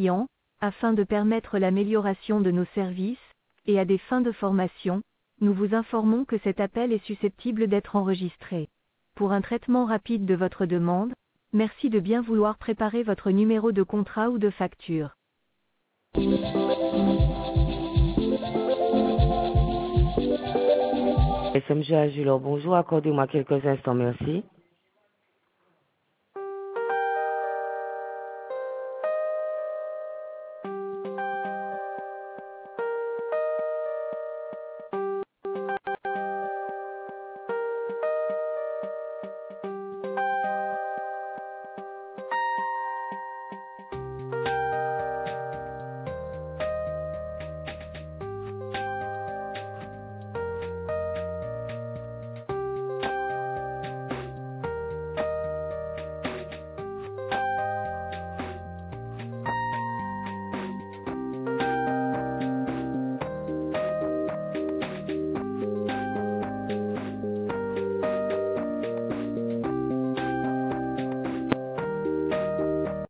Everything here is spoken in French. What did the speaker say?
clients, afin de permettre l'amélioration de nos services, et à des fins de formation, nous vous informons que cet appel est susceptible d'être enregistré. Pour un traitement rapide de votre demande, merci de bien vouloir préparer votre numéro de contrat ou de facture. SMG Agilor, bonjour, accordez-moi quelques instants, merci.